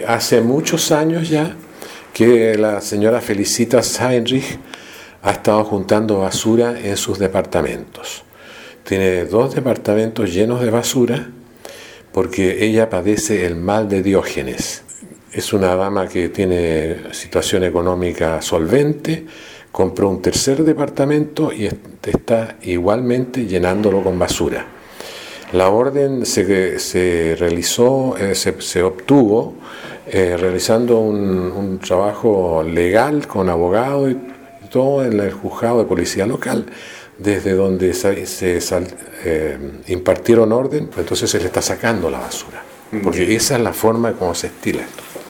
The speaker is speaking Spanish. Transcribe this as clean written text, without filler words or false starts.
hace muchos años ya que la señora Felicitas Heinrich ha estado juntando basura en sus departamentos. Tiene 2 departamentos llenos de basura porque ella padece el mal de Diógenes. Es una dama que tiene situación económica solvente, compró un 3er departamento y está igualmente llenándolo con basura. La orden se realizó, se obtuvo realizando un trabajo legal con abogado y todo en el juzgado de policía local, desde donde impartieron orden. Entonces se le está sacando la basura, porque esa es la forma como se estila esto.